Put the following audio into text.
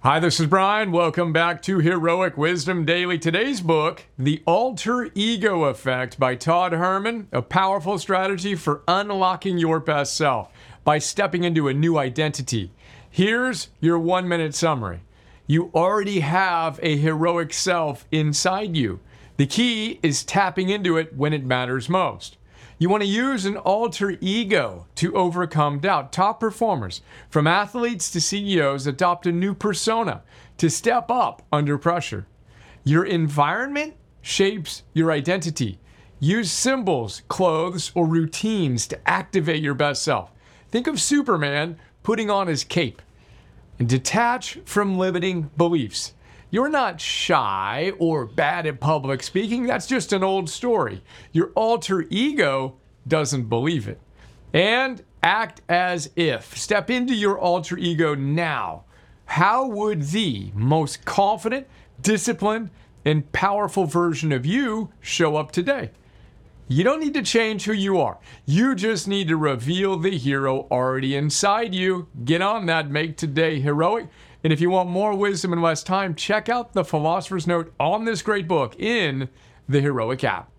Hi, this is Brian. Welcome back to Heroic Wisdom Daily. Today's book, The Alter Ego Effect by Todd Herman, a powerful strategy for unlocking your best self by stepping into a new identity. Here's your 1-minute summary. You already have a heroic self inside you. The key is tapping into it when it matters most. You want to use an alter ego to overcome doubt. Top performers, from athletes to CEOs, adopt a new persona to step up under pressure. Your environment shapes your identity. Use symbols, clothes, or routines to activate your best self. Think of Superman putting on his cape. And detach from limiting beliefs. You're not shy or bad at public speaking. That's just an old story. Your alter ego doesn't believe it. And act as if. Step into your alter ego now. How would the most confident, disciplined, and powerful version of you show up today? You don't need to change who you are. You just need to reveal the hero already inside you. Get on that. Make today heroic. And if you want more wisdom and less time, check out the Philosopher's Note on this great book in the Heroic app.